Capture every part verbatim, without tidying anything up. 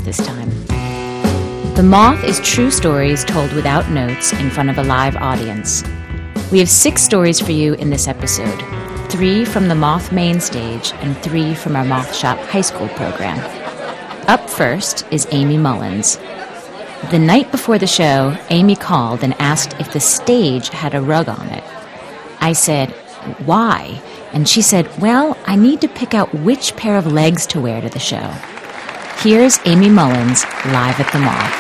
this time. The Moth is true stories told without notes in front of a live audience. We have six stories for you in this episode, three from the Moth main stage and three from our Moth Shop high school program. Up first is Amy Mullins. The night before the show, Amy called and asked if the stage had a rug on it. I said, "Why?" And she said, "Well, I need to pick out which pair of legs to wear to the show." Here's Amy Mullins live at the Moth.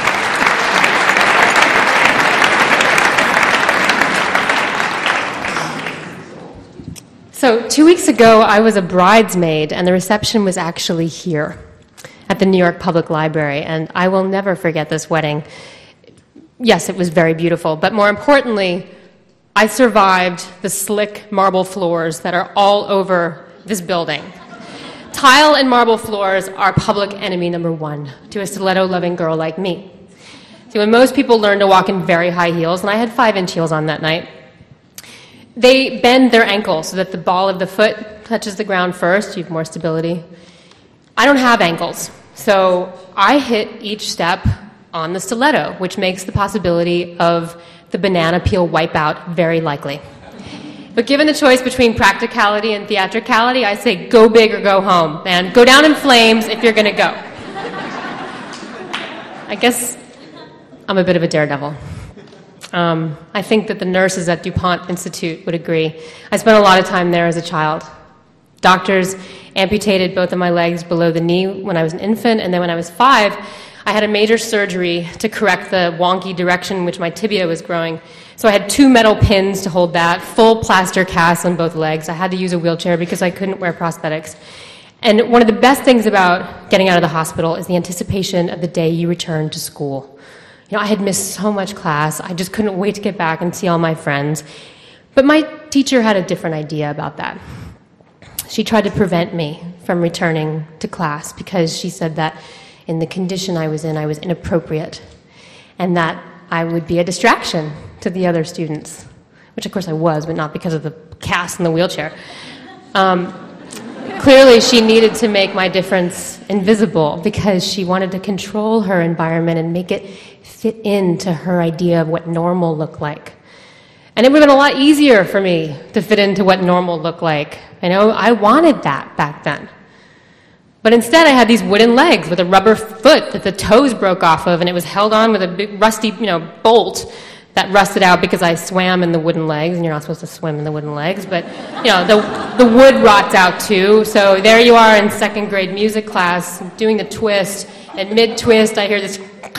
So two weeks ago, I was a bridesmaid, and the reception was actually here at the New York Public Library, and I will never forget this wedding. Yes, it was very beautiful, but more importantly, I survived the slick marble floors that are all over this building. Tile and marble floors are public enemy number one to a stiletto-loving girl like me. See, when most people learn to walk in very high heels, and I had five-inch heels on that night, they bend their ankle so that the ball of the foot touches the ground first. You have more stability. I don't have ankles, so I hit each step on the stiletto, which makes the possibility of the banana peel wipeout very likely. But given the choice between practicality and theatricality, I say go big or go home, and go down in flames if you're going to go. I guess I'm a bit of a daredevil. Um, I think that the nurses at DuPont Institute would agree. I spent a lot of time there as a child. Doctors amputated both of my legs below the knee when I was an infant, and then when I was five, I had a major surgery to correct the wonky direction in which my tibia was growing. So I had two metal pins to hold that, full plaster cast on both legs. I had to use a wheelchair because I couldn't wear prosthetics. And one of the best things about getting out of the hospital is the anticipation of the day you return to school. You know, I had missed so much class. I just couldn't wait to get back and see all my friends. But my teacher had a different idea about that. She tried to prevent me from returning to class because she said that in the condition I was in, I was inappropriate, and that I would be a distraction to the other students, which of course I was, but not because of the cast in the wheelchair. Um, clearly, she needed to make my difference invisible because she wanted to control her environment and make it fit into her idea of what normal looked like. And it would have been a lot easier for me to fit into what normal looked like. I know I wanted that back then. But instead, I had these wooden legs with a rubber foot that the toes broke off of, and it was held on with a big rusty, you know, bolt that rusted out because I swam in the wooden legs, and you're not supposed to swim in the wooden legs, but, you know, the, the wood rots out too. So there you are in second grade music class doing the twist, and mid-twist, I hear this,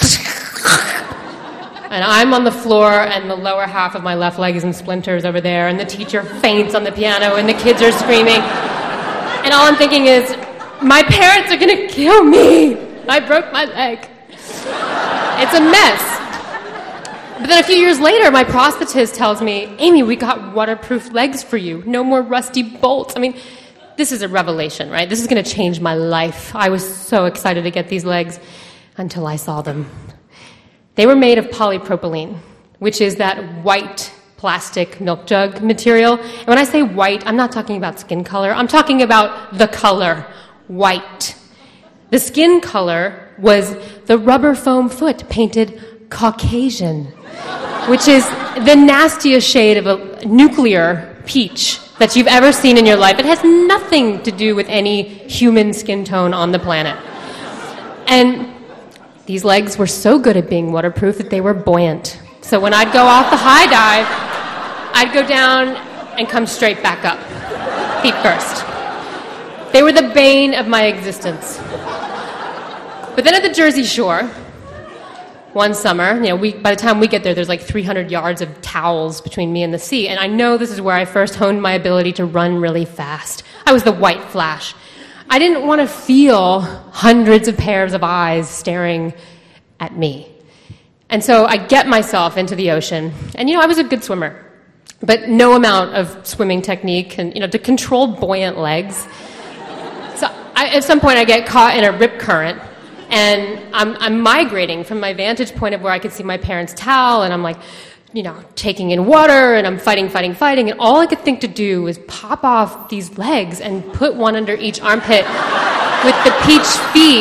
and I'm on the floor, and the lower half of my left leg is in splinters over there, and the teacher faints on the piano, and the kids are screaming, and all I'm thinking is, my parents are going to kill me. I broke my leg. It's a mess. But then a few years later, my prosthetist tells me, Amy, we got waterproof legs for you. No more rusty bolts. I mean, this is a revelation, right? This is going to change my life. I was so excited to get these legs until I saw them. They were made of polypropylene, which is that white plastic milk jug material. And when I say white, I'm not talking about skin color. I'm talking about the color. White. The skin color was the rubber foam foot painted Caucasian, which is the nastiest shade of a nuclear peach that you've ever seen in your life. It has nothing to do with any human skin tone on the planet. And these legs were so good at being waterproof that they were buoyant. So when I'd go off the high dive, I'd go down and come straight back up, feet first. They were the bane of my existence. But then at the Jersey Shore, one summer, you know, we, by the time we get there, there's like three hundred yards of towels between me and the sea, and I know this is where I first honed my ability to run really fast. I was the white flash. I didn't want to feel hundreds of pairs of eyes staring at me. And so I get myself into the ocean, and you know, I was a good swimmer, but no amount of swimming technique can, you know, to control buoyant legs. So I, at some point I get caught in a rip current, and I'm, I'm migrating from my vantage point of where I could see my parents' towel, and I'm like, you know, taking in water, and I'm fighting, fighting, fighting, and all I could think to do was pop off these legs and put one under each armpit with the peach feet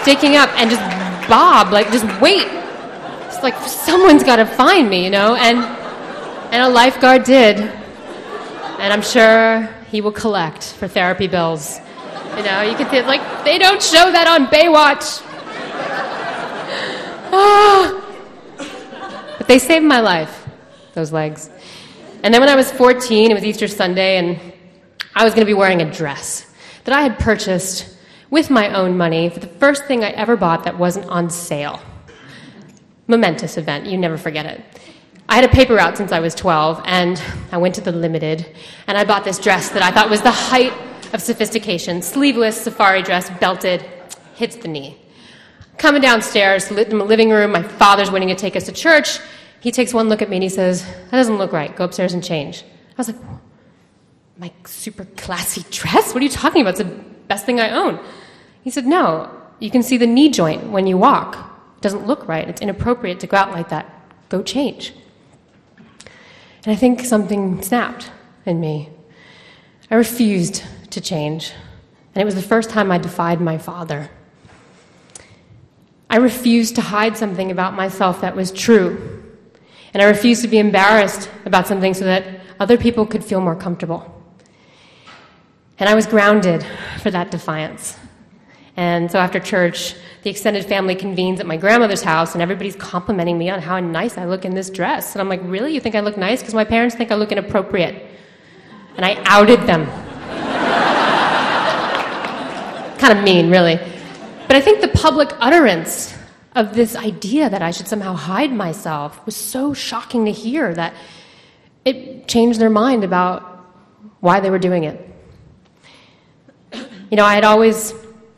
sticking up and just bob, like just wait. It's like someone's got to find me, you know, and and a lifeguard did, and I'm sure he will collect for therapy bills. You know, you can see it like they don't show that on Baywatch. Ah. But they saved my life, those legs. And then when I was fourteen, it was Easter Sunday, and I was going to be wearing a dress that I had purchased with my own money for the first thing I ever bought that wasn't on sale. Momentous event, you never forget it. I had a paper route since I was twelve, and I went to the Limited, and I bought this dress that I thought was the height of sophistication. Sleeveless safari dress, belted, hits the knee. Coming downstairs to the living room, my father's waiting to take us to church. He takes one look at me and he says, "That doesn't look right. Go upstairs and change." I was like, "My super classy dress? What are you talking about? It's the best thing I own." He said, "No, you can see the knee joint when you walk. It doesn't look right. It's inappropriate to go out like that. Go change." And I think something snapped in me. I refused to change. And it was the first time I defied my father. I refused to hide something about myself that was true. And I refused to be embarrassed about something so that other people could feel more comfortable. And I was grounded for that defiance. And so after church, the extended family convenes at my grandmother's house, and everybody's complimenting me on how nice I look in this dress. And I'm like, "Really? You think I look nice?" Because my parents think I look inappropriate. And I outed them. Kind of mean, really. But I think the public utterance of this idea that I should somehow hide myself was so shocking to hear that it changed their mind about why they were doing it. You know, I had always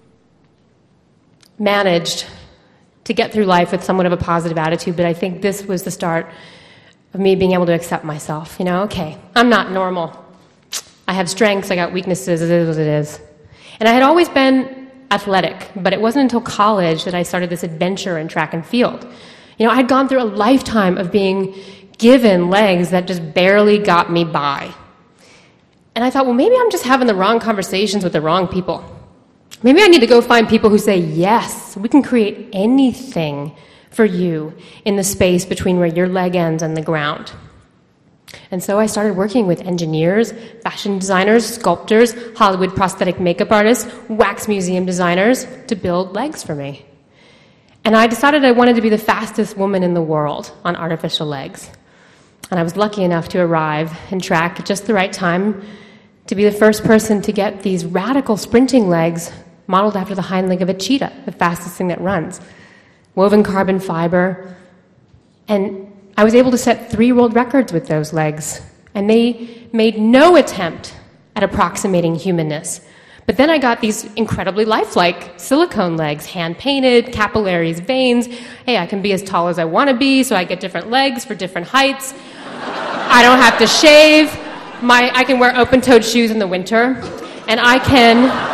managed to get through life with somewhat of a positive attitude, but I think this was the start of me being able to accept myself. You know, okay, I'm not normal. I have strengths, I got weaknesses, it is what it is. And I had always been athletic, but it wasn't until college that I started this adventure in track and field. You know, I had gone through a lifetime of being given legs that just barely got me by. And I thought, well, maybe I'm just having the wrong conversations with the wrong people. Maybe I need to go find people who say, yes, we can create anything for you in the space between where your leg ends and the ground. And so I started working with engineers, fashion designers, sculptors, Hollywood prosthetic makeup artists, wax museum designers to build legs for me. And I decided I wanted to be the fastest woman in the world on artificial legs. And I was lucky enough to arrive in track at just the right time to be the first person to get these radical sprinting legs modeled after the hind leg of a cheetah, the fastest thing that runs. Woven carbon fiber. And I was able to set three world records with those legs. And they made no attempt at approximating humanness. But then I got these incredibly lifelike silicone legs, hand-painted, capillaries, veins. Hey, I can be as tall as I want to be, so I get different legs for different heights. I don't have to shave. My, I can wear open-toed shoes in the winter. And I can...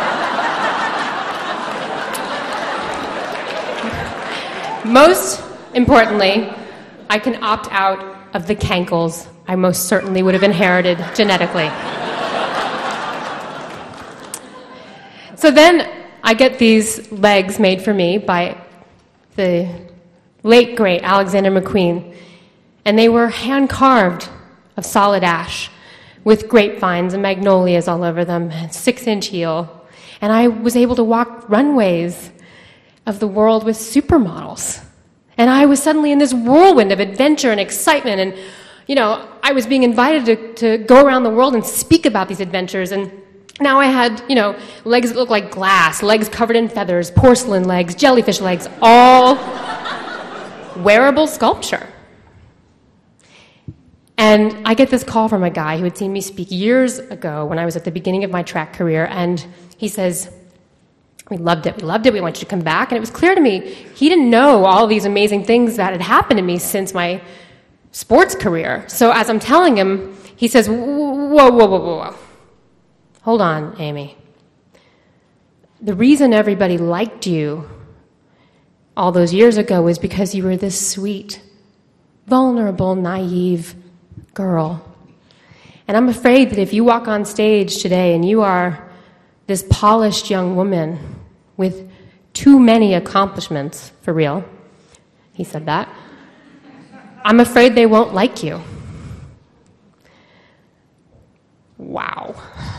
Most importantly, I can opt out of the cankles I most certainly would have inherited genetically. So then I get these legs made for me by the late, great Alexander McQueen, and they were hand-carved of solid ash with grapevines and magnolias all over them, six-inch heel. And I was able to walk runways of the world with supermodels. And I was suddenly in this whirlwind of adventure and excitement, and, you know, I was being invited to, to go around the world and speak about these adventures, and now I had, you know, legs that looked like glass, legs covered in feathers, porcelain legs, jellyfish legs, all wearable sculpture. And I get this call from a guy who had seen me speak years ago when I was at the beginning of my track career, and he says, "We loved it, we loved it, we want you to come back." And it was clear to me, he didn't know all these amazing things that had happened to me since my sports career. So as I'm telling him, he says, whoa, whoa, whoa, whoa, whoa. Hold on, Amy. The reason everybody liked you all those years ago was because you were this sweet, vulnerable, naive girl. And I'm afraid that if you walk on stage today and you are this polished young woman with too many accomplishments, for real. He said that. I'm afraid they won't like you. Wow.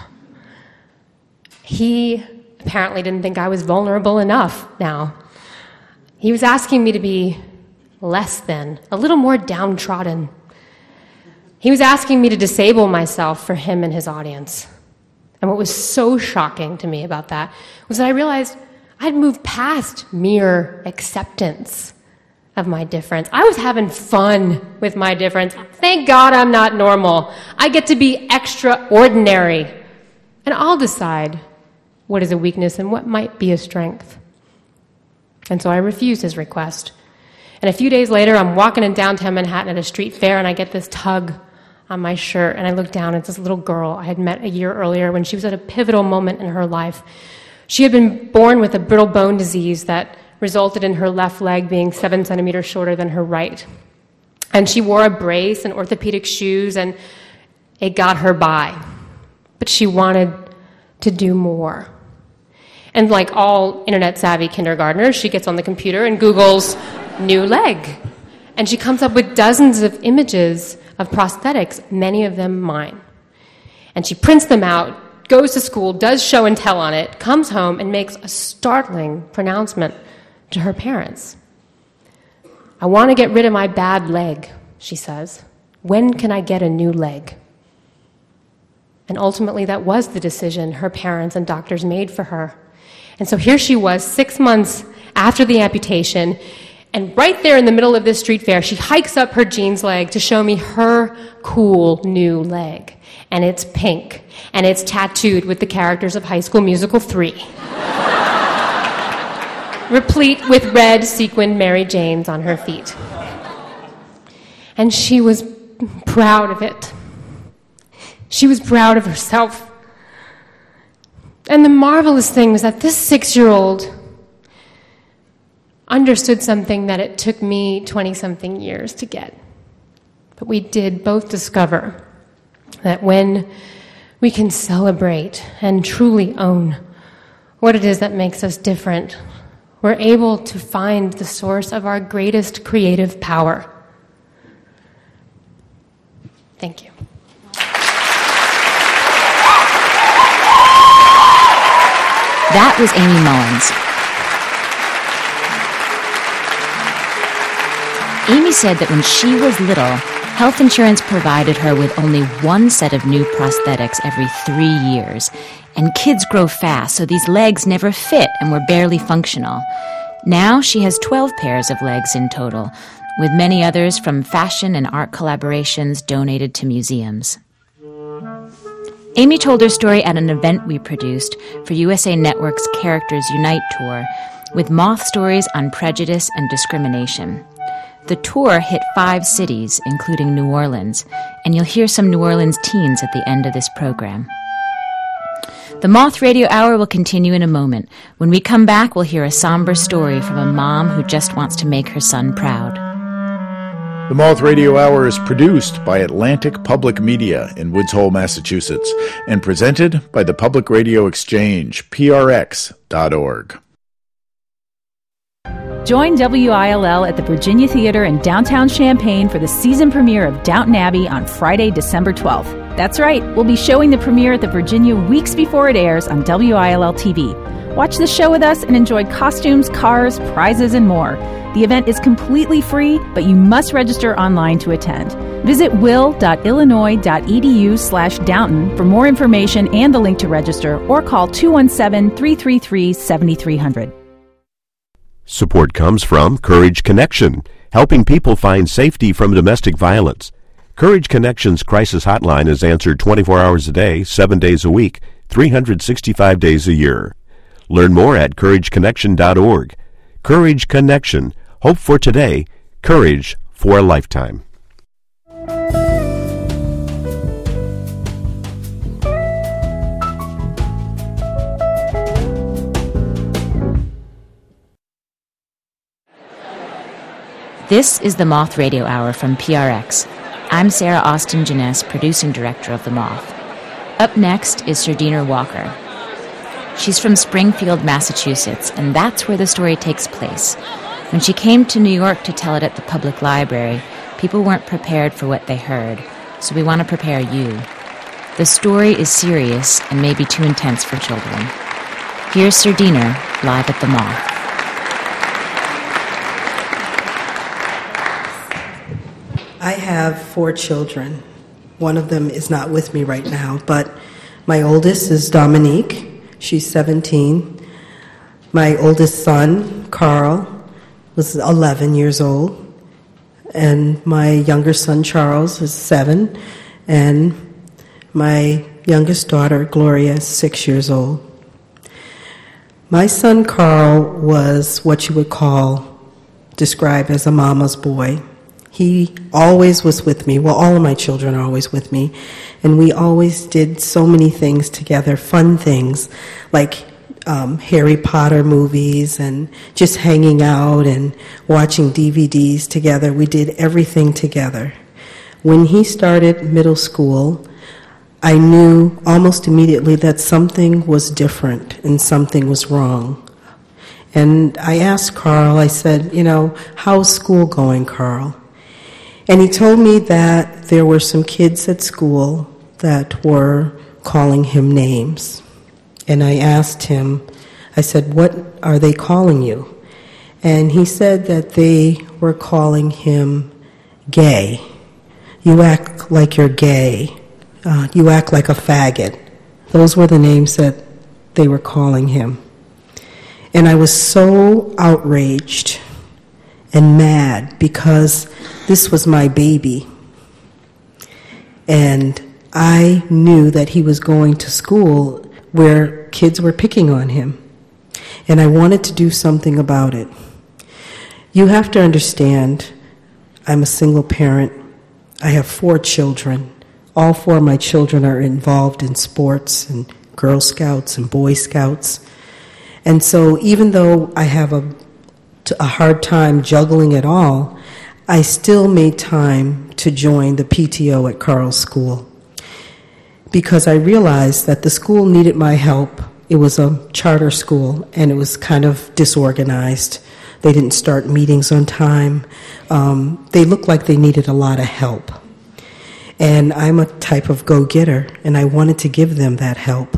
He apparently didn't think I was vulnerable enough now. He was asking me to be less than, a little more downtrodden. He was asking me to disable myself for him and his audience. And what was so shocking to me about that was that I realized I'd moved past mere acceptance of my difference. I was having fun with my difference. Thank God I'm not normal. I get to be extraordinary. And I'll decide what is a weakness and what might be a strength. And so I refused his request. And a few days later, I'm walking in downtown Manhattan at a street fair, and I get this tug on my shirt, and I look down, and it's this little girl I had met a year earlier when she was at a pivotal moment in her life. She had been born with a brittle bone disease that resulted in her left leg being seven centimeters shorter than her right. And she wore a brace and orthopedic shoes, and it got her by. But she wanted to do more. And like all internet-savvy kindergartners, she gets on the computer and Googles new leg. And she comes up with dozens of images of prosthetics, many of them mine. And she prints them out, goes to school, does show and tell on it, comes home, and makes a startling pronouncement to her parents. I want to get rid of my bad leg, she says. When can I get a new leg? And ultimately, that was the decision her parents and doctors made for her. And so here she was, six months after the amputation, and right there in the middle of this street fair, she hikes up her jeans leg to show me her cool new leg. And it's pink, and it's tattooed with the characters of High School Musical three. Replete with red sequined Mary Janes on her feet. And she was proud of it. She was proud of herself. And the marvelous thing was that this six-year-old understood something that it took me twenty-something years to get. But we did both discover that when we can celebrate and truly own what it is that makes us different, we're able to find the source of our greatest creative power. Thank you. That was Amy Mullins. Amy said that when she was little, health insurance provided her with only one set of new prosthetics every three years. And kids grow fast, so these legs never fit and were barely functional. Now she has twelve pairs of legs in total, with many others from fashion and art collaborations donated to museums. Amy told her story at an event we produced for U S A Network's Characters Unite tour, with moth stories on prejudice and discrimination. The tour hit five cities, including New Orleans, and you'll hear some New Orleans teens at the end of this program. The Moth Radio Hour will continue in a moment. When we come back, we'll hear a somber story from a mom who just wants to make her son proud. The Moth Radio Hour is produced by Atlantic Public Media in Woods Hole, Massachusetts, and presented by the Public Radio Exchange, P R X dot org. Join W I L L at the Virginia Theater in downtown Champaign for the season premiere of Downton Abbey on Friday, December twelfth. That's right, we'll be showing the premiere at the Virginia weeks before it airs on W I L L T V. Watch the show with us and enjoy costumes, cars, prizes, and more. The event is completely free, but you must register online to attend. Visit will.illinois.edu slash Downton for more information and the link to register, or call two one seven, three three three, seven three zero zero. Support comes from Courage Connection, helping people find safety from domestic violence. Courage Connection's crisis hotline is answered twenty-four hours a day, seven days a week, three hundred sixty-five days a year. Learn more at courage connection dot org. Courage Connection. Hope for today, courage for a lifetime. This is the Moth Radio Hour from P R X. I'm Sarah Austin Jeunesse, producing director of The Moth. Up next is Sir Diener Walker. She's from Springfield, Massachusetts, and that's where the story takes place. When she came to New York to tell it at the public library, people weren't prepared for what they heard, so we want to prepare you. The story is serious and maybe too intense for children. Here's Sardina live at the Moth. I have four children. One of them is not with me right now, but my oldest is Dominique. She's seventeen. My oldest son, Carl, was eleven years old. And my younger son, Charles, is seven. And my youngest daughter, Gloria, is six years old. My son, Carl, was what you would call, describe as a mama's boy. He always was with me. Well, all of my children are always with me. And we always did so many things together, fun things, like um, Harry Potter movies and just hanging out and watching D V Ds together. We did everything together. When he started middle school, I knew almost immediately that something was different and something was wrong. And I asked Carl, I said, you know, how's school going, Carl? And he told me that there were some kids at school that were calling him names. And I asked him, I said, what are they calling you? And he said that they were calling him gay. You act like you're gay. Uh, you act like a faggot. Those were the names that they were calling him. And I was so outraged and mad because this was my baby. And I knew that he was going to school where kids were picking on him. And I wanted to do something about it. You have to understand, I'm a single parent. I have four children. All four of my children are involved in sports and Girl Scouts and Boy Scouts. And so even though I have a, a hard time juggling it all, I still made time to join the P T O at Carl's school because I realized that the school needed my help. It was a charter school, and it was kind of disorganized. They didn't start meetings on time. Um, they looked like they needed a lot of help. And I'm a type of go-getter, and I wanted to give them that help.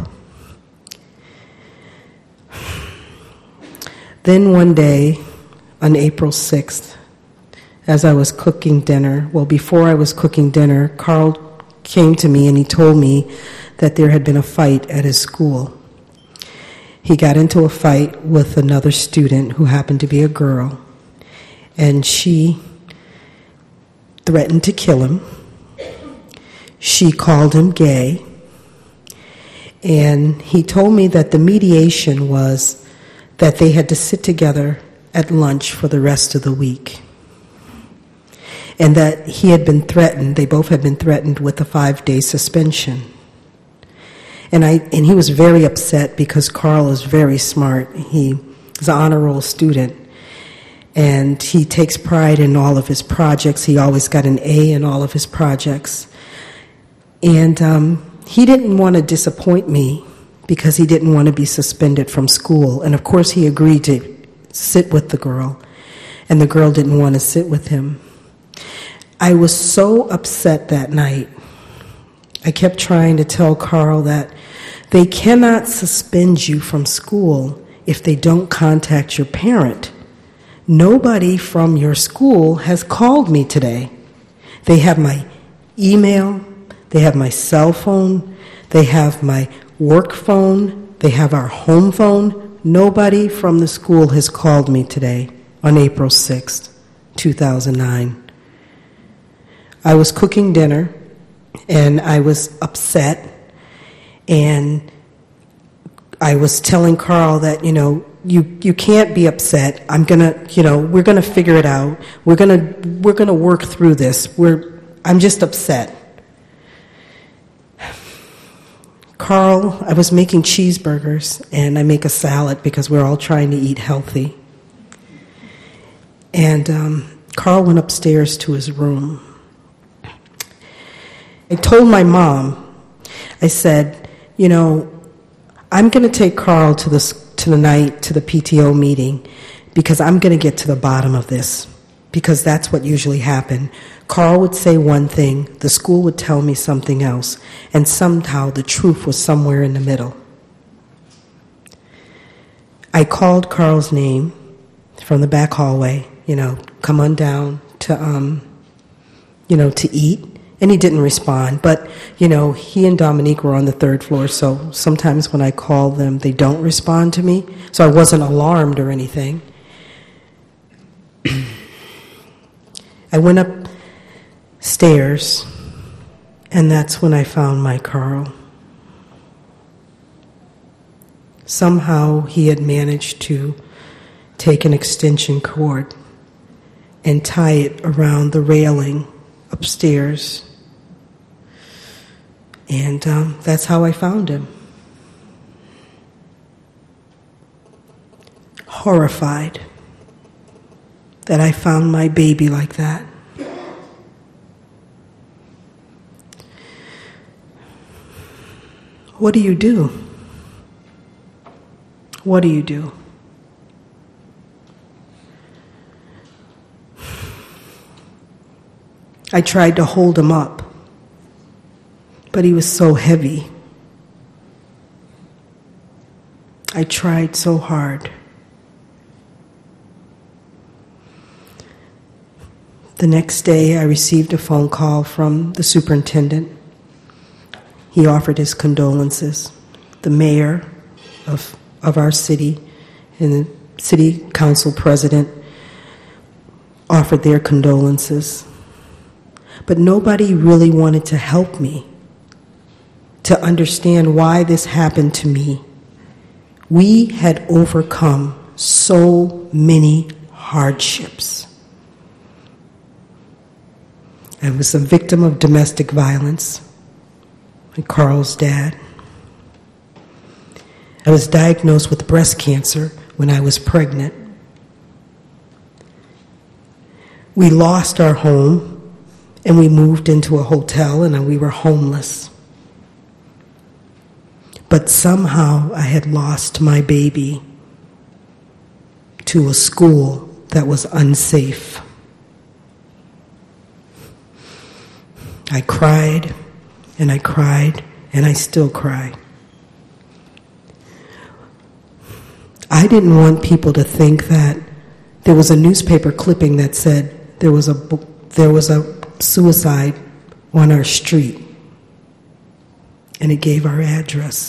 Then one day, on April sixth, as I was cooking dinner, well, before I was cooking dinner, Carl came to me and he told me that there had been a fight at his school. He got into a fight with another student who happened to be a girl, and she threatened to kill him. She called him gay, and he told me that the mediation was that they had to sit together at lunch for the rest of the week, and that he had been threatened, they both had been threatened with a five-day suspension. And I and he was very upset because Carl is very smart. He is an honor roll student, and he takes pride in all of his projects. He always got an A in all of his projects. And um, he didn't want to disappoint me because he didn't want to be suspended from school. And of course he agreed to sit with the girl, and the girl didn't want to sit with him. I was so upset that night. I kept trying to tell Carl that they cannot suspend you from school if they don't contact your parent. Nobody from your school has called me today. They have my email, they have my cell phone, they have my work phone, they have our home phone. Nobody from the school has called me today on April sixth, two thousand nine. I was cooking dinner, and I was upset, and I was telling Carl that, you know, you, you can't be upset. I'm gonna, you know, we're gonna figure it out. We're gonna we're gonna work through this. We're I'm just upset. Carl, I was making cheeseburgers, and I make a salad because we're all trying to eat healthy. And um, Carl went upstairs to his room. I told my mom, I said, you know, I'm going to take Carl to the, to the night, to the P T O meeting, because I'm going to get to the bottom of this, because that's what usually happened. Carl would say one thing, the school would tell me something else, and somehow the truth was somewhere in the middle. I called Carl's name from the back hallway, you know, come on down to, um, you know, to eat. And he didn't respond. But, you know, he and Dominique were on the third floor, so sometimes when I call them, they don't respond to me. So I wasn't alarmed or anything. I went upstairs, and that's when I found my Carl. Somehow he had managed to take an extension cord and tie it around the railing upstairs. And um, that's how I found him. Horrified that I found my baby like that. What do you do? What do you do? I tried to hold him up, but he was so heavy. I tried so hard. The next day, I received a phone call from the superintendent. He offered his condolences. The mayor of, of our city and the city council president offered their condolences. But nobody really wanted to help me to understand why this happened to me. We had overcome so many hardships. I was a victim of domestic violence, like Carl's dad. I was diagnosed with breast cancer when I was pregnant. We lost our home, and we moved into a hotel, and we were homeless. But somehow I had lost my baby to a school that was unsafe. I cried, and I cried, and I still cry. I didn't want people to think that there was a newspaper clipping that said there was a there was a suicide on our street, and it gave our address.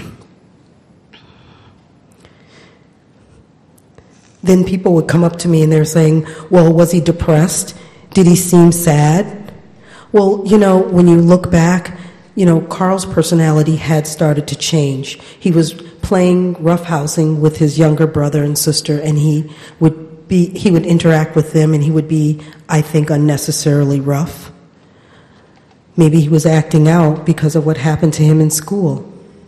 Then people would come up to me and they're saying, well, was he depressed? Did he seem sad? Well, you know, when you look back, you know, Carl's personality had started to change. He was playing roughhousing with his younger brother and sister, and he would be he would interact with them, and he would be, I think, unnecessarily rough. Maybe he was acting out because of what happened to him in school.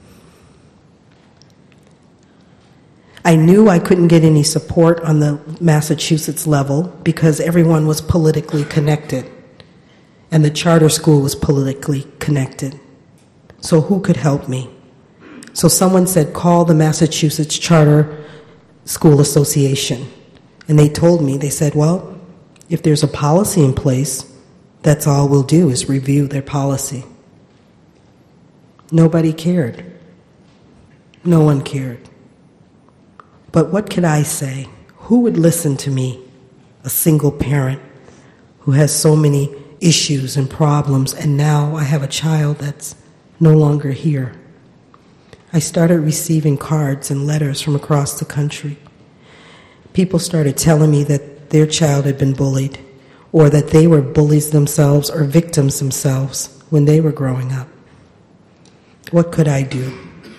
I knew I couldn't get any support on the Massachusetts level because everyone was politically connected, and the charter school was politically connected. So who could help me? So someone said, call the Massachusetts Charter School Association. And they told me, they said, well, if there's a policy in place, that's all we'll do is review their policy. Nobody cared. No one cared. But what could I say? Who would listen to me, a single parent who has so many issues and problems, and now I have a child that's no longer here? I started receiving cards and letters from across the country. People started telling me that their child had been bullied, or that they were bullies themselves or victims themselves when they were growing up. What could I do?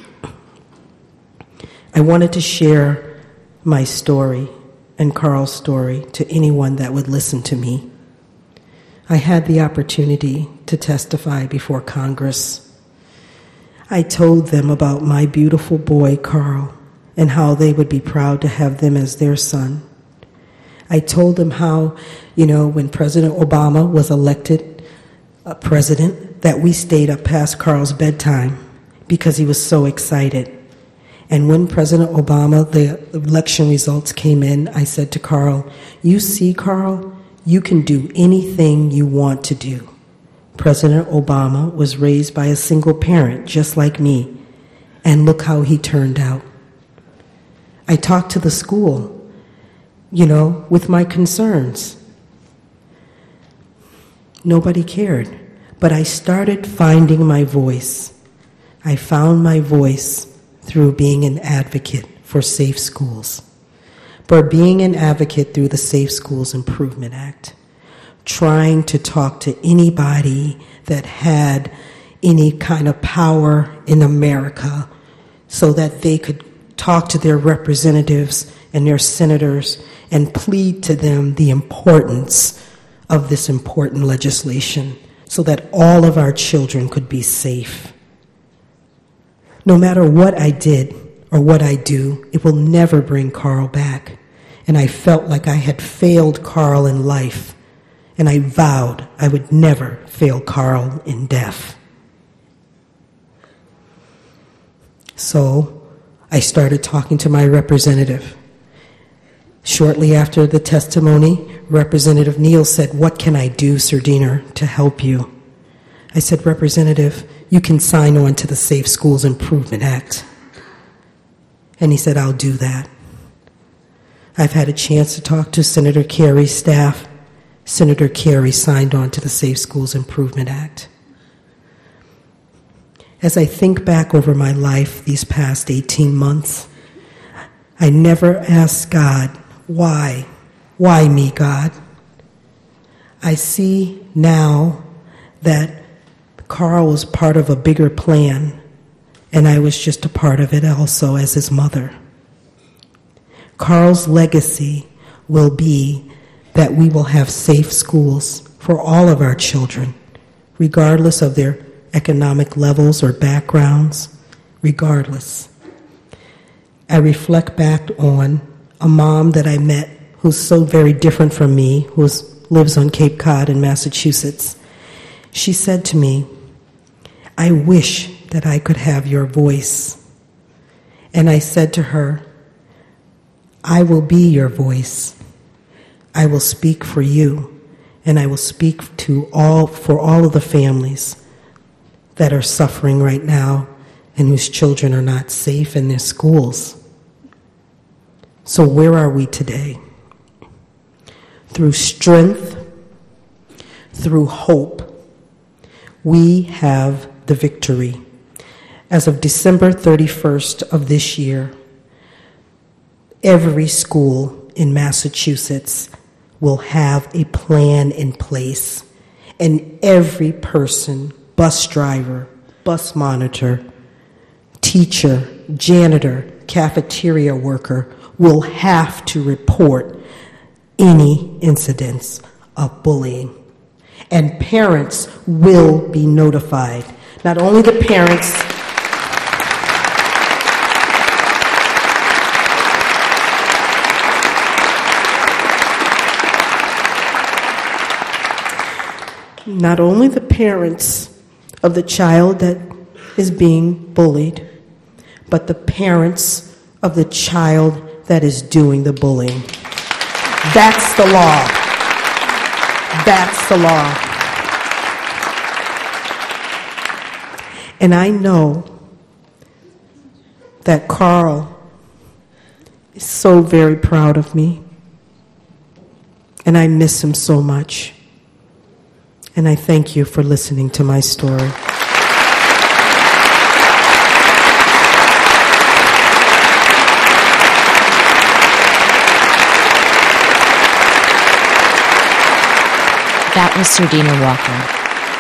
I wanted to share my story and Carl's story to anyone that would listen to me. I had the opportunity to testify before Congress. I told them about my beautiful boy, Carl, and how they would be proud to have them as their son. I told them how, you know, when President Obama was elected uh, president, that we stayed up past Carl's bedtime because he was so excited. And when President Obama, the election results came in, I said to Carl, you see, Carl, you can do anything you want to do. President Obama was raised by a single parent, just like me, and look how he turned out. I talked to the school, you know, with my concerns. Nobody cared, but I started finding my voice. I found my voice through being an advocate for safe schools, for being an advocate through the Safe Schools Improvement Act, trying to talk to anybody that had any kind of power in America so that they could talk to their representatives and their senators and plead to them the importance of this important legislation so that all of our children could be safe. No matter what I did or what I do, it will never bring Carl back. And I felt like I had failed Carl in life, and I vowed I would never fail Carl in death. So I started talking to my representative. Shortly after the testimony, Representative Neal said, what can I do, Sir Diener, to help you? I said, Representative, you can sign on to the Safe Schools Improvement Act. And he said, I'll do that. I've had a chance to talk to Senator Kerry's staff. Senator Kerry signed on to the Safe Schools Improvement Act. As I think back over my life these past eighteen months, I never asked God, why? Why me, God? I see now that Carl was part of a bigger plan, and I was just a part of it also as his mother. Carl's legacy will be that we will have safe schools for all of our children, regardless of their economic levels or backgrounds, regardless. I reflect back on a mom that I met who's so very different from me, who lives on Cape Cod in Massachusetts. She said to me, I wish that I could have your voice. And I said to her, I will be your voice. I will speak for you, and I will speak to all for all of the families that are suffering right now and whose children are not safe in their schools. So where are we today? Through strength, through hope, we have the victory. As of December thirty-first of this year, every school in Massachusetts will have a plan in place, and every person, bus driver, bus monitor, teacher, janitor, cafeteria worker, will have to report any incidents of bullying. And parents will be notified. Not only the parents, not only the parents of the child that is being bullied, but the parents of the child that is doing the bullying. That's the law. That's the law. And I know that Carl is so very proud of me, and I miss him so much. And I thank you for listening to my story. That was Sir Diener Walker.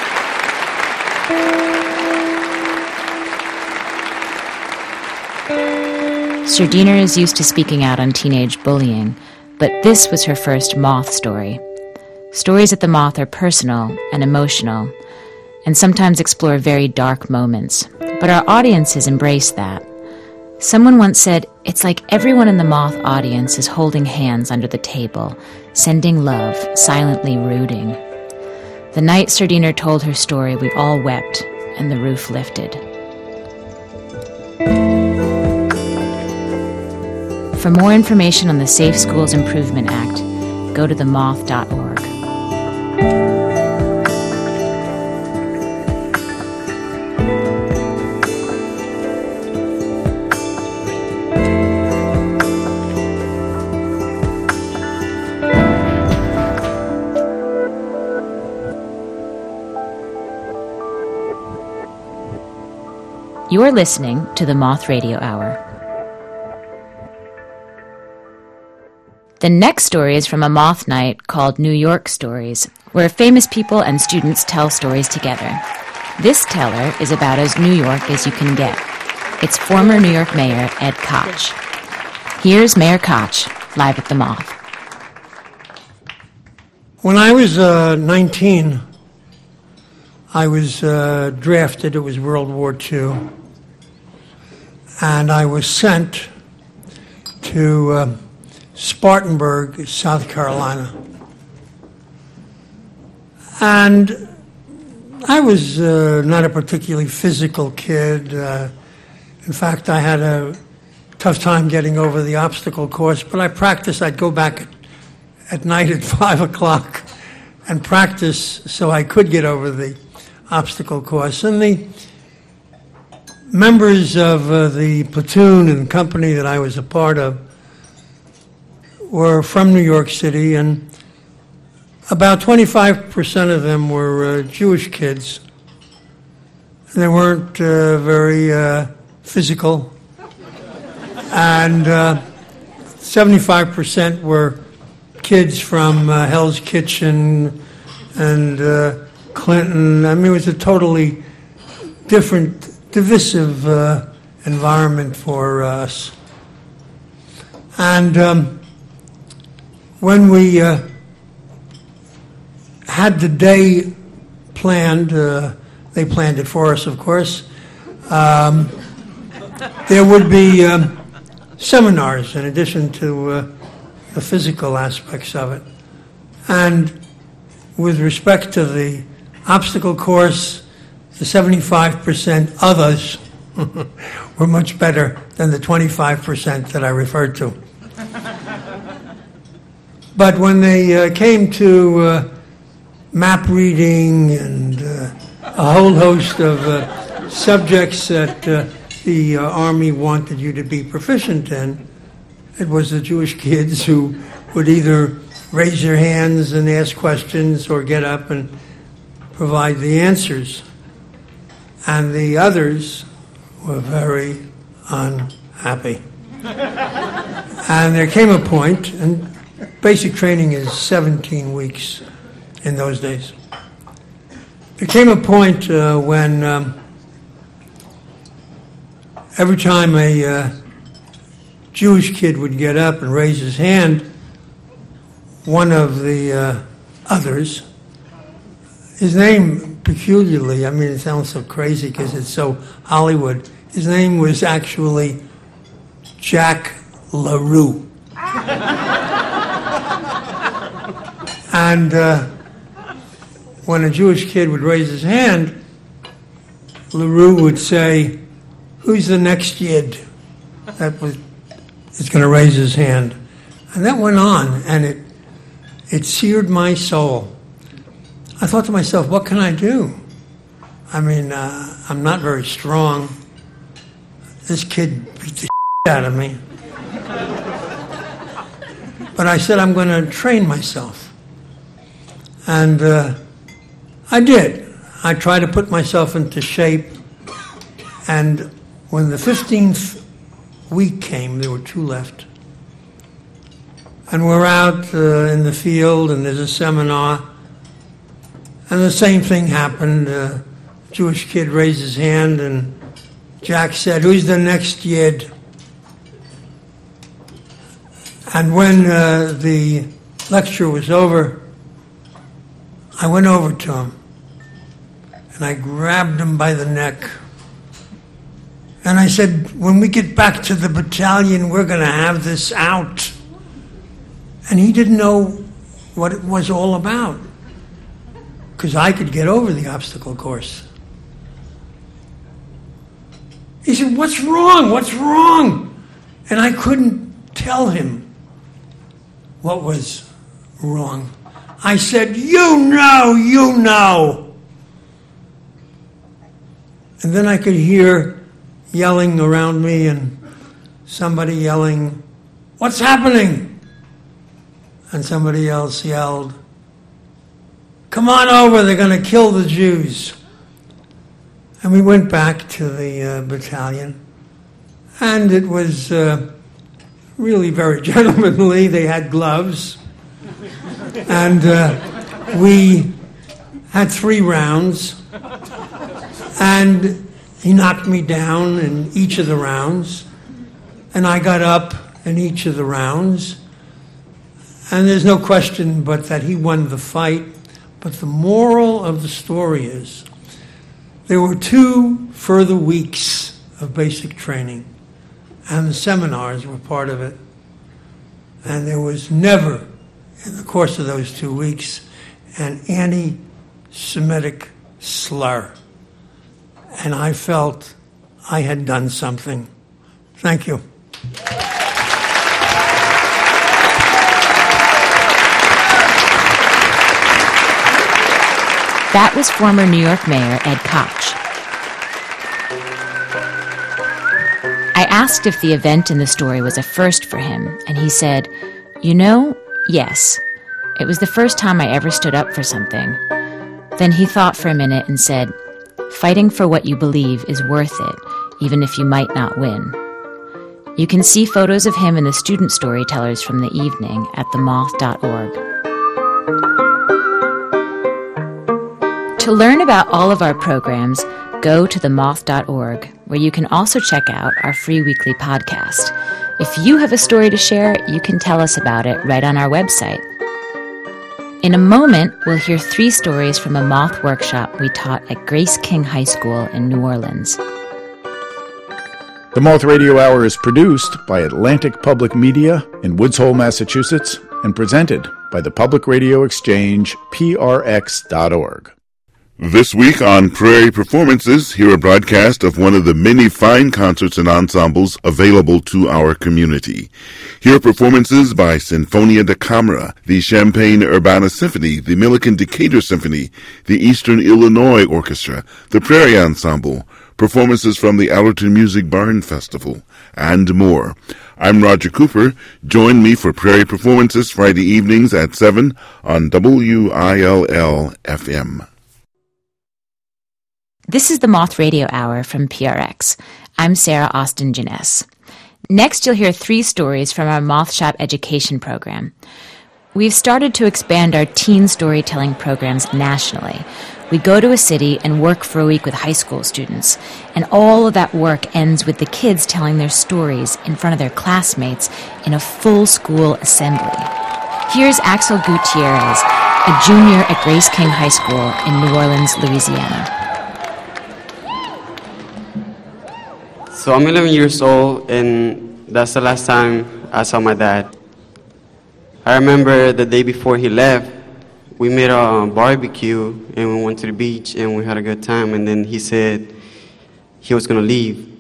Sir Diener is used to speaking out on teenage bullying, but this was her first Moth story. Stories at the Moth are personal and emotional, and sometimes explore very dark moments, but our audiences embrace that. Someone once said, it's like everyone in the Moth audience is holding hands under the table, sending love, silently rooting. The night Sir Diener told her story, we all wept, and the roof lifted. For more information on the Safe Schools Improvement Act, go to the moth dot org. You are listening to the Moth Radio Hour. The next story is from a Moth night called New York Stories, where famous people and students tell stories together. This teller is about as New York as you can get. It's former New York Mayor Ed Koch. Here's Mayor Koch, live at the Moth. When I was uh, nineteen, I was uh, drafted. It was World War Two. And I was sent to uh, Spartanburg, South Carolina. And I was uh, not a particularly physical kid. Uh, in fact, I had a tough time getting over the obstacle course, but I practiced. I'd go back at, at night at five o'clock and practice so I could get over the obstacle course. And the members of uh, the platoon and company that I was a part of were from New York City, and about twenty-five percent of them were uh, Jewish kids. They weren't uh, very uh, physical, and uh, seventy-five percent were kids from uh, Hell's Kitchen and uh, Clinton. I mean, it was a totally different, divisive uh, environment for us. And um, when we uh, had the day planned, uh, they planned it for us, of course, um, there would be um, seminars in addition to uh, the physical aspects of it. And with respect to the obstacle course, the seventy-five percent others were much better than the twenty-five percent that I referred to. But when they uh, came to uh, map reading and uh, a whole host of uh, subjects that uh, the uh, Army wanted you to be proficient in, it was the Jewish kids who would either raise their hands and ask questions or get up and provide the answers. And the others were very unhappy. And there came a point, and basic training is seventeen weeks in those days. There came a point uh, when um, every time a uh, Jewish kid would get up and raise his hand, one of the uh, others, his name peculiarly, I mean, it sounds so crazy because it's so Hollywood, his name was actually Jack LaRue. And uh, when a Jewish kid would raise his hand, LaRue would say, "Who's the next yid that was is going to raise his hand?" And that went on, and it it seared my soul. I thought to myself, what can I do? I mean, uh, I'm not very strong. This kid beat the shit out of me. But I said, I'm going to train myself. And uh, I did. I tried to put myself into shape. And when the fifteenth week came, there were two left. And we're out uh, in the field, and there's a seminar. And the same thing happened. A Jewish kid raised his hand, and Jack said, "Who's the next yid?" And when uh, the lecture was over, I went over to him, and I grabbed him by the neck. And I said, "When we get back to the battalion, we're going to have this out." And he didn't know what it was all about, because I could get over the obstacle course. He said, "What's wrong? What's wrong?" And I couldn't tell him what was wrong. I said, you know, you know. And then I could hear yelling around me and somebody yelling, what's happening? And somebody else yelled, come on over, they're going to kill the Jews. And we went back to the uh, battalion, and it was uh, really very gentlemanly. They had gloves, and uh, we had three rounds, and he knocked me down in each of the rounds, and I got up in each of the rounds, and there's no question but that he won the fight. But the moral of the story is, there were two further weeks of basic training, and the seminars were part of it. And there was never, in the course of those two weeks, an anti-Semitic slur. And I felt I had done something. Thank you. That was former New York Mayor Ed Koch. I asked if the event in the story was a first for him, and he said, you know, yes. It was the first time I ever stood up for something. Then he thought for a minute and said, fighting for what you believe is worth it, even if you might not win. You can see photos of him and the student storytellers from the evening at the moth dot org. To learn about all of our programs, go to the moth dot org, where you can also check out our free weekly podcast. If you have a story to share, you can tell us about it right on our website. In a moment, we'll hear three stories from a Moth workshop we taught at Grace King High School in New Orleans. The Moth Radio Hour is produced by Atlantic Public Media in Woods Hole, Massachusetts, and presented by the Public Radio Exchange, P R X dot org. This week on Prairie Performances, hear a broadcast of one of the many fine concerts and ensembles available to our community. Hear performances by Sinfonia da Camera, the Champaign Urbana Symphony, the Milliken Decatur Symphony, the Eastern Illinois Orchestra, the Prairie Ensemble, performances from the Allerton Music Barn Festival, and more. I'm Roger Cooper. Join me for Prairie Performances Friday evenings at seven on W I L L F M. This is the Moth Radio Hour from P R X. I'm Sarah Austin Jeunesse. Next, you'll hear three stories from our Moth Shop education program. We've started to expand our teen storytelling programs nationally. We go to a city and work for a week with high school students, and all of that work ends with the kids telling their stories in front of their classmates in a full school assembly. Here's Axel Gutierrez, a junior at Grace King High School in New Orleans, Louisiana. So I'm eleven years old, and that's the last time I saw my dad. I remember the day before he left, we made a barbecue, and we went to the beach, and we had a good time, and then he said he was going to leave.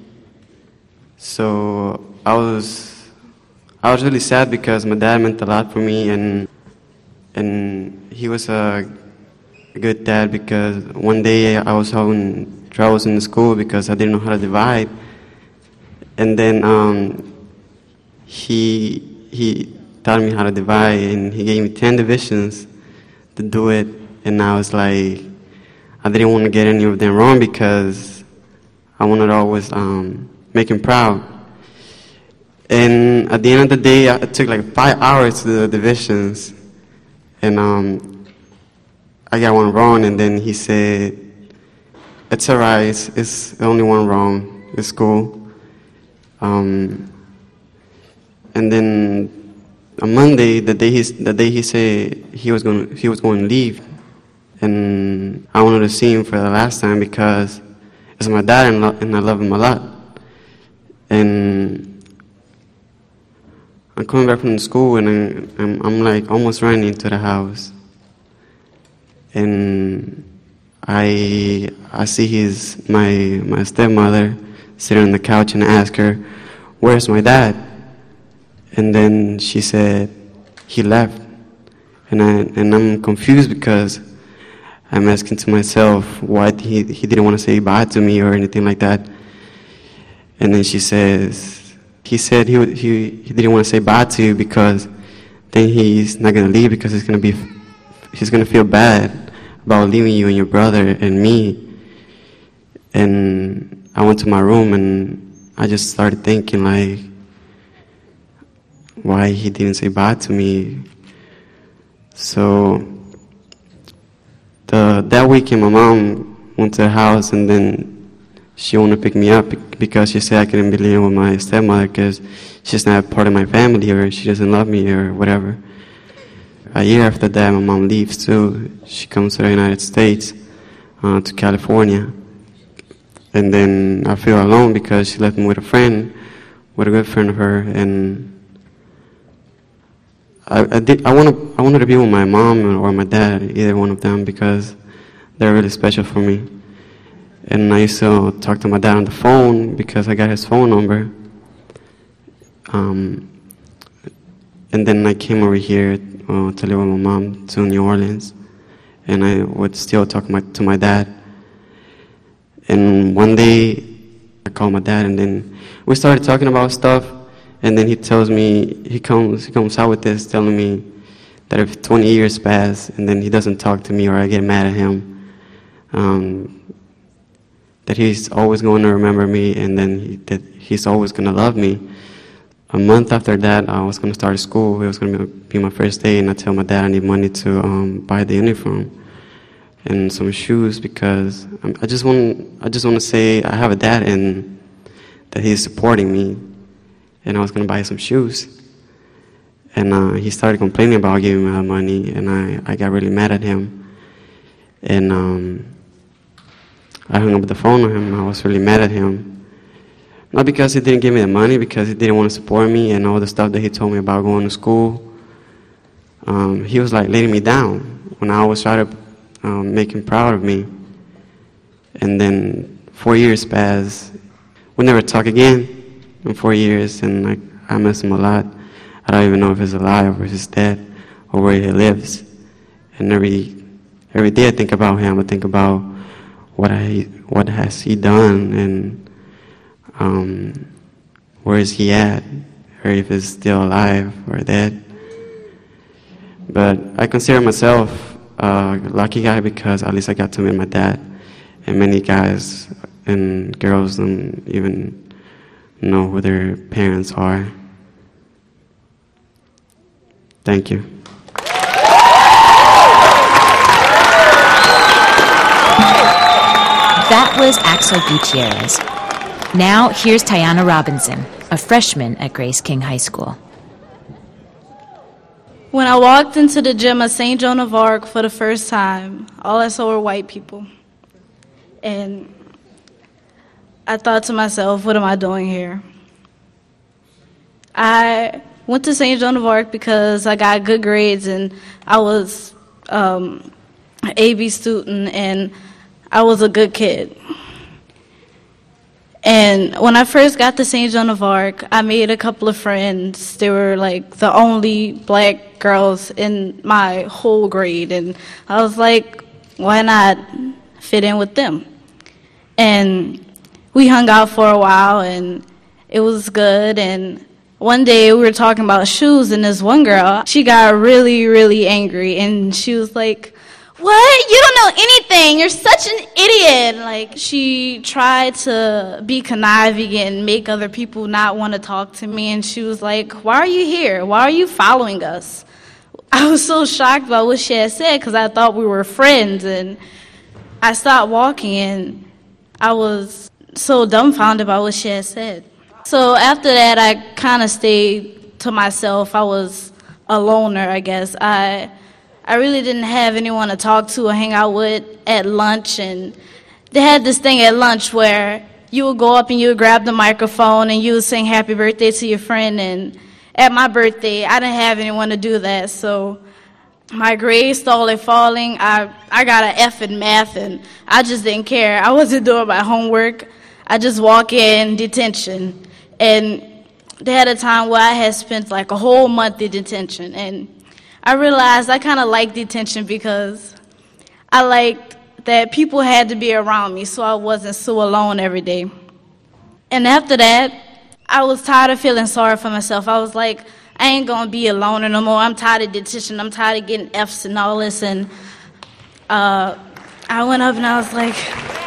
So I was I was really sad because my dad meant a lot for me, and and he was a good dad because one day I was having troubles in the school because I didn't know how to divide. And then um, he he taught me how to divide, and he gave me ten divisions to do it. And I was like, I didn't want to get any of them wrong because I wanted to always um, make him proud. And at the end of the day, it took like five hours to do the divisions, and um, I got one wrong. And then he said, "It's alright. It's, it's the only one wrong. It's cool." Um, and then on Monday, the day he the day he said he was going he was going to leave, and I wanted to see him for the last time because it's my dad and, lo- and I love him a lot. And I'm coming back from school, and I'm, I'm I'm like almost running into the house, and I I see his my my stepmother sitting on the couch, and I ask her, "Where's my dad?" And then she said he left. And, I, and I'm confused because I'm asking to myself why he, he didn't want to say bye to me or anything like that. And then she says, he said he, he, he didn't want to say bye to you because then he's not going to leave because he's going to be, he's going to feel bad about leaving you and your brother and me. And I went to my room and I just started thinking, like, why he didn't say bye to me. So the that weekend my mom went to the house and then she wanted to pick me up because she said I couldn't be living with my stepmother because she's not part of my family or she doesn't love me or whatever. A year after that, my mom leaves too. She comes to the United States, uh, to California. And then I feel alone because she left me with a friend, with a good friend of her. And I, I, did, I, wanted, I wanted to be with my mom or my dad, either one of them, because they're really special for me. And I used to talk to my dad on the phone because I got his phone number. Um, and then I came over here uh, to live with my mom to New Orleans. And I would still talk my, to my dad. And one day, I called my dad, and then we started talking about stuff. And then he tells me, he comes he comes out with this, telling me that if twenty years pass, and then he doesn't talk to me or I get mad at him, um, that he's always going to remember me, and then he, that he's always going to love me. A month after that, I was going to start school. It was going to be my first day, and I tell my dad I need money to um, buy the uniform and some shoes because I just want I just want to say I have a dad and that he's supporting me, and I was going to buy some shoes. And uh, he started complaining about giving me my money, and I, I got really mad at him. And um, I hung up the phone on him. I was really mad at him. Not because he didn't give me the money, because he didn't want to support me and all the stuff that he told me about going to school. Um, he was like letting me down when I always tried to um, make him proud of me. And then four years passed. We never talk again in four years, and like, I miss him a lot. I don't even know if he's alive or he's dead or where he lives. And every every day I think about him. I think about what I what has he done and um, where is he at, or if he's still alive or dead. But I consider myself a lucky guy because at least I got to meet my dad. And many guys and girls don't even know who their parents are. Thank you. That was Axel Gutierrez. Now, here's Tiana Robinson, a freshman at Grace King High School. When I walked into the gym at Saint Joan of Arc for the first time, all I saw were white people. And I thought to myself, what am I doing here? I went to Saint Joan of Arc because I got good grades and I was um, an A B student and I was a good kid. And when I first got to Saint Joan of Arc, I made a couple of friends. They were like the only black girls in my whole grade. And I was like, why not fit in with them? And we hung out for a while and it was good. And one day we were talking about shoes, and this one girl, she got really, really angry, and she was like, what? You don't know anything. You're such an idiot. Like, she tried to be conniving and make other people not want to talk to me, and she was like, why are you here? Why are you following us? I was so shocked by what she had said because I thought we were friends, and I stopped walking, and I was so dumbfounded by what she had said. So after that, I kind of stayed to myself. I was a loner, I guess. I I really didn't have anyone to talk to or hang out with at lunch. And they had this thing at lunch where you would go up and you would grab the microphone and you would sing happy birthday to your friend. And at my birthday, I didn't have anyone to do that. So my grades started falling. I, I got an F in math, and I just didn't care. I wasn't doing my homework. I just walk in, detention. And they had a time where I had spent like a whole month in detention, and I realized I kind of liked detention because I liked that people had to be around me so I wasn't so alone every day. And after that, I was tired of feeling sorry for myself. I was like, I ain't gonna be alone no more. I'm tired of detention. I'm tired of getting F's and all this. And uh, I went up and I was like,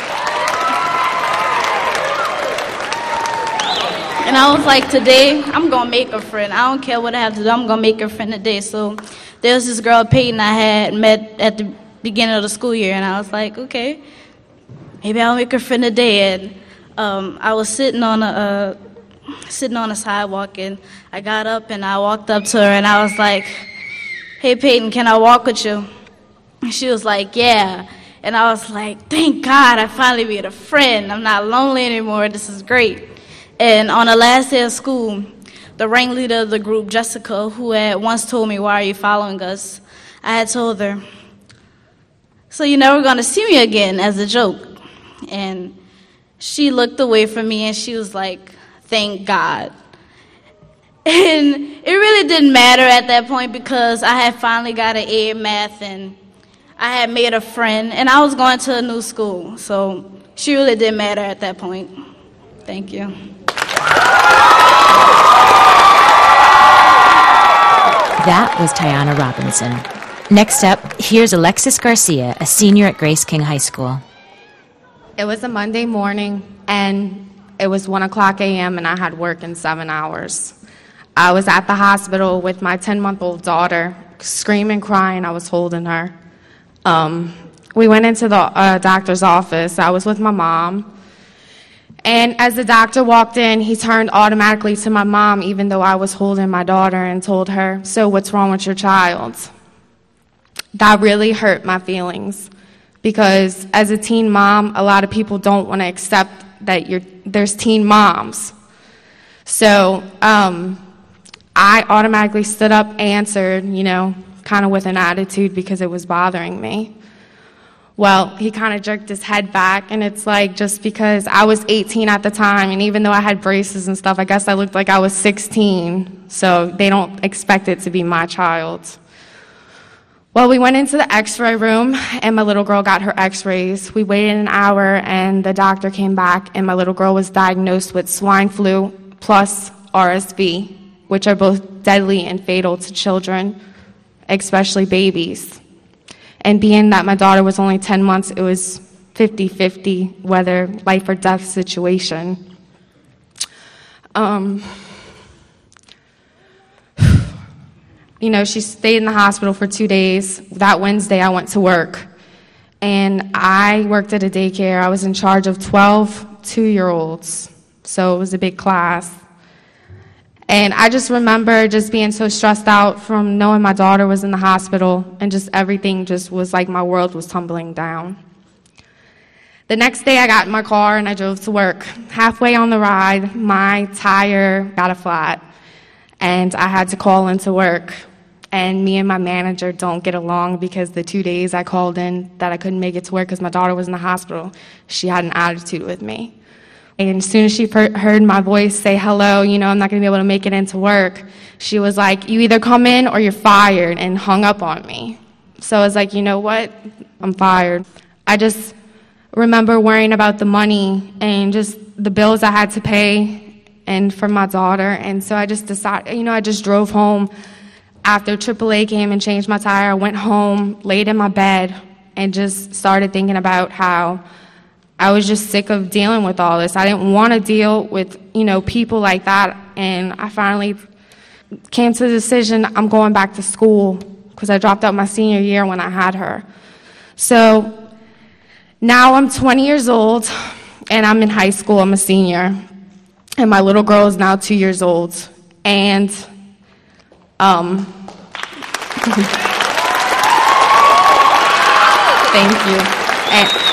and I was like, today I'm gonna make a friend. I don't care what I have to do. I'm gonna make a friend today. So there was this girl, Peyton, I had met at the beginning of the school year, and I was like, okay, maybe I'll make a friend today. And um, I was sitting on a uh, sitting on a sidewalk, and I got up and I walked up to her and I was like, hey Peyton, can I walk with you? And she was like, yeah. And I was like, thank God I finally made a friend. I'm not lonely anymore. This is great. And on the last day of school, the ringleader of the group, Jessica, who had once told me, why are you following us? I had told her, so you're never going to see me again, as a joke. And she looked away from me and she was like, thank God. And it really didn't matter at that point because I had finally got an A in math and I had made a friend and I was going to a new school. So she really didn't matter at that point. Thank you. That was Tiana Robinson. Next up, here's Alexis Garcia, a senior at Grace King High School. It was a Monday morning, and it was one o'clock a.m., and I had work in seven hours. I was at the hospital with my ten-month-old daughter, screaming, crying. I was holding her. Um, we went into the uh, doctor's office. I was with my mom. And as the doctor walked in, he turned automatically to my mom, even though I was holding my daughter, and told her, so what's wrong with your child? That really hurt my feelings because as a teen mom, a lot of people don't want to accept that you're, there's teen moms. So um, I automatically stood up, answered, you know, kind of with an attitude because it was bothering me. Well, he kind of jerked his head back, and it's like just because I was eighteen at the time, and even though I had braces and stuff, I guess I looked like I was sixteen, so they don't expect it to be my child. Well, we went into the x-ray room, and my little girl got her x-rays. We waited an hour, and the doctor came back, and my little girl was diagnosed with swine flu plus R S V, which are both deadly and fatal to children, especially babies. And being that my daughter was only ten months, it was fifty-fifty, whether life or death situation. Um, you know, she stayed in the hospital for two days. That Wednesday, I went to work. And I worked at a daycare. I was in charge of twelve two-year-olds. So it was a big class. And I just remember just being so stressed out from knowing my daughter was in the hospital, and just everything just was like my world was tumbling down. The next day I got in my car and I drove to work. Halfway on the ride, my tire got a flat, and I had to call into work. And me and my manager don't get along because the two days I called in that I couldn't make it to work because my daughter was in the hospital, she had an attitude with me. And as soon as she heard my voice say, hello, you know, I'm not going to be able to make it into work, she was like, you either come in or you're fired, and hung up on me. So I was like, you know what? I'm fired. I just remember worrying about the money and just the bills I had to pay and for my daughter. And so I just decided, you know, I just drove home after triple A came and changed my tire. I went home, laid in my bed, and just started thinking about how I was just sick of dealing with all this. I didn't want to deal with, you know, people like that. And I finally came to the decision, I'm going back to school because I dropped out my senior year when I had her. So now I'm twenty years old and I'm in high school. I'm a senior. And my little girl is now two years old. And um, thank you. And,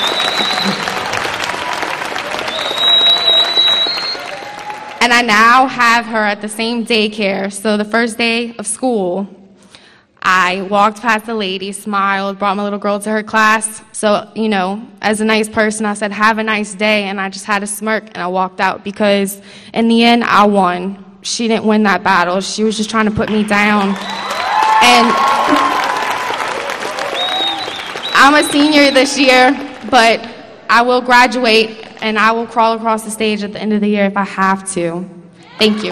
And I now have her at the same daycare. So the first day of school, I walked past the lady, smiled, brought my little girl to her class. So, you know, as a nice person, I said, have a nice day. And I just had a smirk and I walked out because in the end, I won. she didn't win that battle. She was just trying to put me down. And I'm a senior this year, but I will graduate and I will crawl across the stage at the end of the year if I have to. Thank you.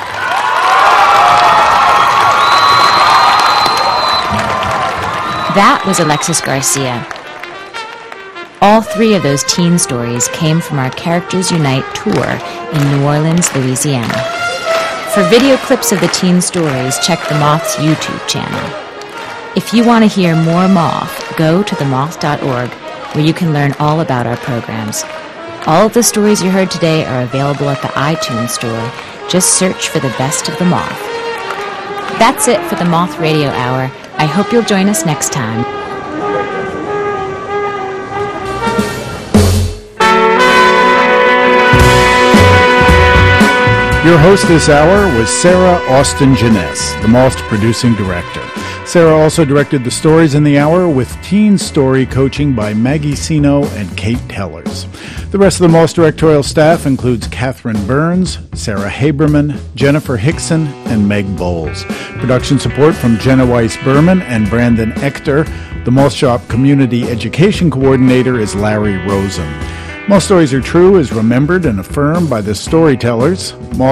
That was Alexis Garcia. All three of those teen stories came from our Characters Unite tour in New Orleans, Louisiana. For video clips of the teen stories, check the Moth's YouTube channel. If you want to hear more Moth, go to the moth dot org, where you can learn all about our programs. All of the stories you heard today are available at the iTunes Store. Just search for the best of the Moth. That's it for the Moth Radio Hour. I hope you'll join us next time. Your host this hour was Sarah Austin Jeunesse, the Moth's producing director. Sarah also directed the stories in the hour with teen story coaching by Maggie Sino and Kate Tellers. The rest of the Moth's directorial staff includes Catherine Burns, Sarah Haberman, Jennifer Hickson, and Meg Bowles. Production support from Jenna Weiss-Berman and Brandon Ector. The Moth Shop Community Education Coordinator is Larry Rosen. Moth Stories Are True is remembered and affirmed by the storytellers. Moth